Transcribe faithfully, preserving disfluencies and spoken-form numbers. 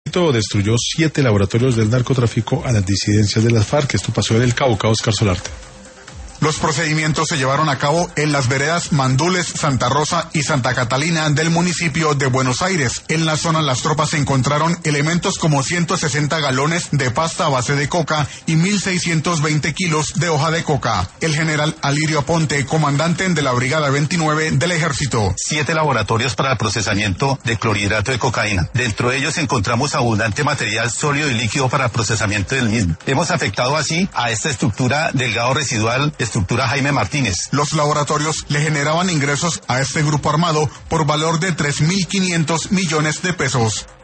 Destruyó siete laboratorios del narcotráfico a las disidencias de las FARC. Esto pasó en el Cauca. Oscar Solarte. Los procedimientos se llevaron a cabo en las veredas Mandules, Santa Rosa y Santa Catalina del municipio de Buenos Aires. En la zona las tropas encontraron elementos como ciento sesenta galones de pasta a base de coca y mil seiscientos veinte kilos de hoja de coca. El general Alirio Aponte, comandante de la Brigada veintinueve del Ejército. Siete laboratorios para el procesamiento de clorhidrato de cocaína. Dentro de ellos encontramos abundante material sólido y líquido para el procesamiento del mismo. Hemos afectado así a esta estructura delgado residual, estructura Jaime Martínez. Los laboratorios le generaban ingresos a este grupo armado por valor de tres mil quinientos millones de pesos.